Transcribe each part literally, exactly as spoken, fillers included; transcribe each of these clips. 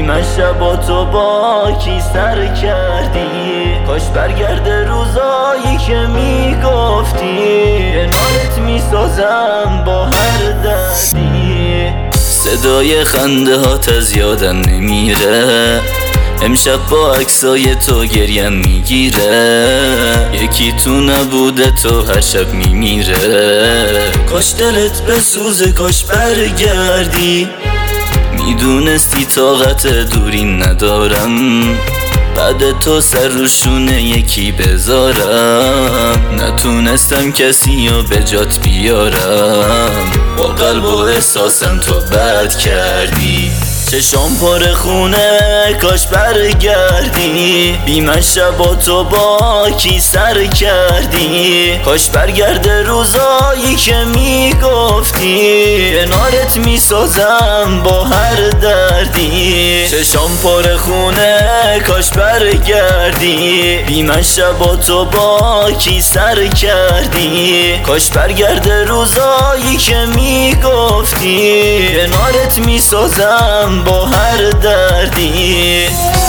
من شبا تو با کی سر کردی؟ کاش برگرده روزایی که میگفتی کنارت میسازم با هر دردی. صدای خنده هات از یادم نمیره، امشب با عکسای تو گریم میگیره. یکی تو نبوده تو هر شب میمیره. کاش دلت بسوزه کاش برگردی، میدونستی طاقت دوری ندارم. بعد تو سر روشونه یکی بذارم، نتونستم کسی رو به جات بیارم. با قلب و احساسم تو بد کردی، چشام پر خونه کاش برگردی. بی من شبا تو با کی سر کردی؟ کاش برگرده روزایی که میگفتی کنارت میسازم با هر دردی. چشام پر خونه کاش برگردی. بی من شبا تو با کی سر کردی؟ کاش برگرده روزایی که میگفتی کنارت میسازم با هر دردی.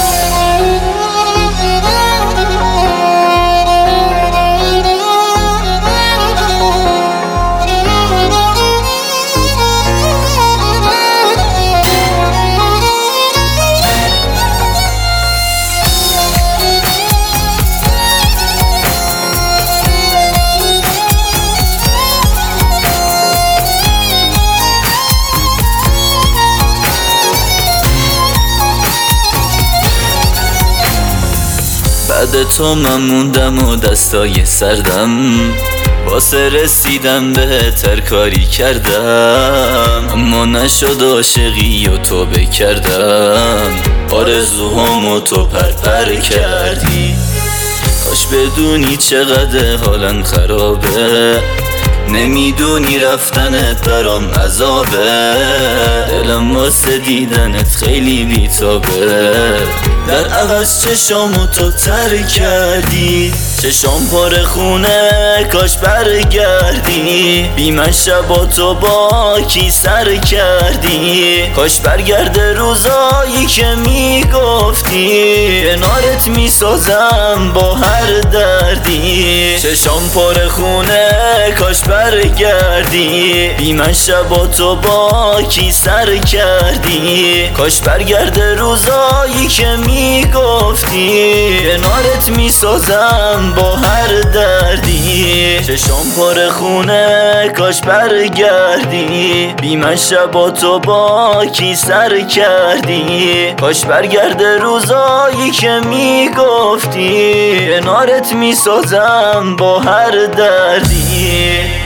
بعد تو من موندم و دستای سردم، واسه رسیدم بهتر کاری کردم. اما نشد عاشقی و تو بکردم، آرزوهامو تو پرپر کردی. کاش بدونی چقدر حالم خرابه، نمیدونی رفتنت برام عذابه. دلم واسه دیدنت خیلی بیتابه، در عوض چشامو تو تر کردی. چشام پر خونه کاش برگردی. بی من شبا تو با کی سر کردی؟ کاش برگرده روزایی که میگفتی کنارت میسازم با هر دردی. چشام پر خونه کاش برگردی. بی من شبا تو با کی سر کردی؟ کاش برگرده روزایی که میگفتی کنارت میسازم با هر دردی. چشام پر خونه کاش برگردی. بی من شبا تو با کی سر کردی؟ کاش برگرده روزایی که میگفتی کنارت میسازم با هر دردی.